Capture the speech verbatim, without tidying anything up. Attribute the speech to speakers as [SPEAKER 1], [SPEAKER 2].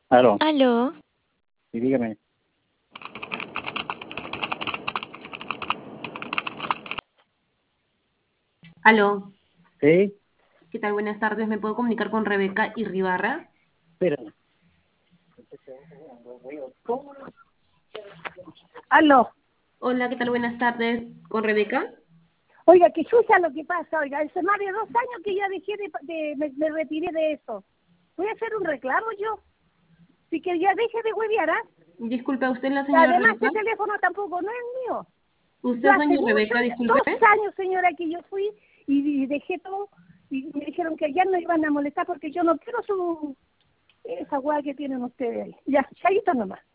[SPEAKER 1] Aló,
[SPEAKER 2] Aló,
[SPEAKER 1] y dígame.
[SPEAKER 3] Aló,
[SPEAKER 1] ¿Sí?
[SPEAKER 3] ¿qué tal? Buenas tardes. ¿Me puedo comunicar con Rebeca Irribarra?
[SPEAKER 1] Espérame.
[SPEAKER 4] Aló.
[SPEAKER 3] Hola, ¿qué tal? Buenas tardes. ¿Con Rebeca?
[SPEAKER 4] Oiga, que chucha lo que pasa, oiga, hace más de dos años que ya dejé de, de me, me retiré de eso. Voy a hacer un reclamo yo. Si que ya deje de huevear, ¿ah?
[SPEAKER 3] Disculpe, ¿usted es la señora
[SPEAKER 4] Además,
[SPEAKER 3] Rebeca?
[SPEAKER 4] este teléfono tampoco no es mío.
[SPEAKER 3] ¿Usted
[SPEAKER 4] Yo
[SPEAKER 3] es
[SPEAKER 4] hace
[SPEAKER 3] doña
[SPEAKER 4] mucho,
[SPEAKER 3] Rebeca? Disculpe.
[SPEAKER 4] dos años, señora, que yo fui y, y dejé todo y me dijeron que ya no iban a molestar porque yo no quiero su esa hueá que tienen ustedes ahí. Ya, chaito nomás.